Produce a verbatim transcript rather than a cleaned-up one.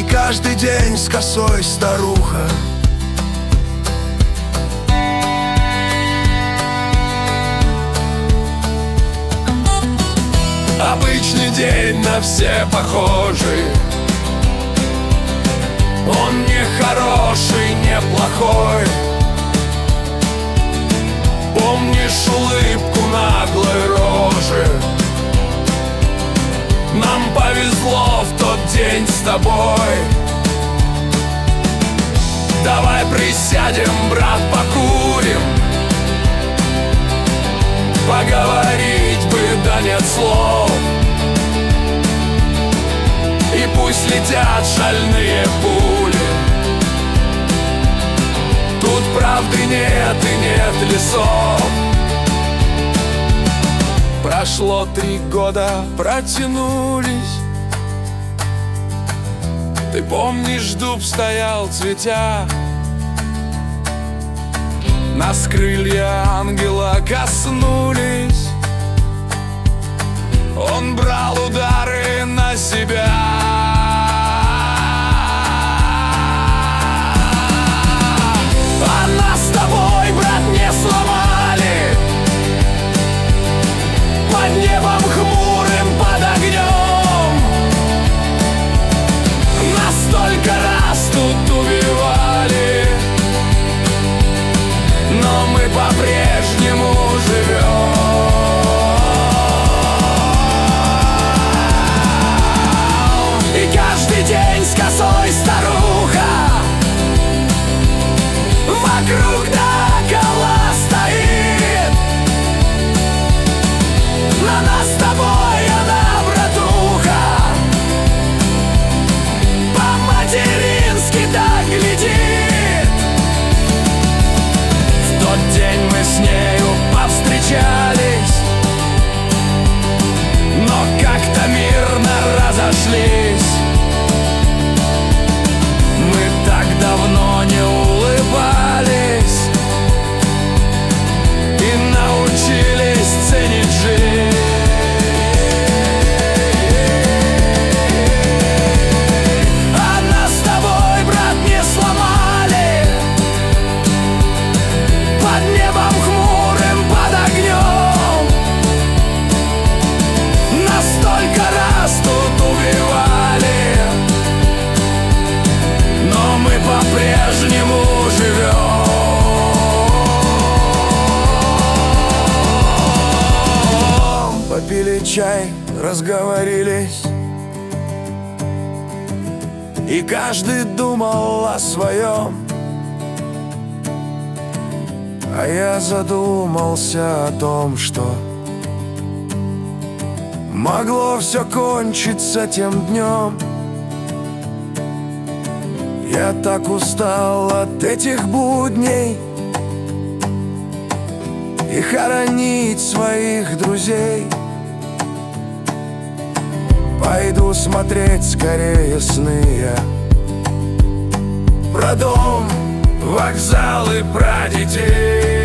каждый день с косой старуха. Обычный день, на все похожий. Он не хороший, не плохой. Помнишь улыбку наглой рожи? Нам повезло в тот день с тобой. Давай присядем, брат, покурим. Поговорить бы, да нет слов. И пусть летят шальные пули. Тут правды нет и нет лесов. Прошло три года, протянулись. Ты помнишь, дуб стоял цветя. Нас крылья ангела коснулись. Он брал удары на себя. А нас с тобой, брат, не сломали. Под небом хмурым, под огнем. Нас столько раз тут убивали, но мы по-прежнему живем. И каждый день с косой старуха вокруг да около стоит. На нас с тобой она, братуха, по-матерински так глядит. В тот день мы с нею повстречались, но как-то мирно разошлись. Мы так давно не улыбались и научились ценить жизнь. А нас с тобой, брат, не сломали. Под небом хмурым, под огнем. Нас столько раз тут убивали, но мы по-прежнему живем. Попили чай, разговорились, и каждый думал о своем. А я задумался о том, что могло все кончиться тем днем. Я так устал от этих будней и хоронить своих друзей. Пойду смотреть скорее сны я про дом, вокзал и про детей.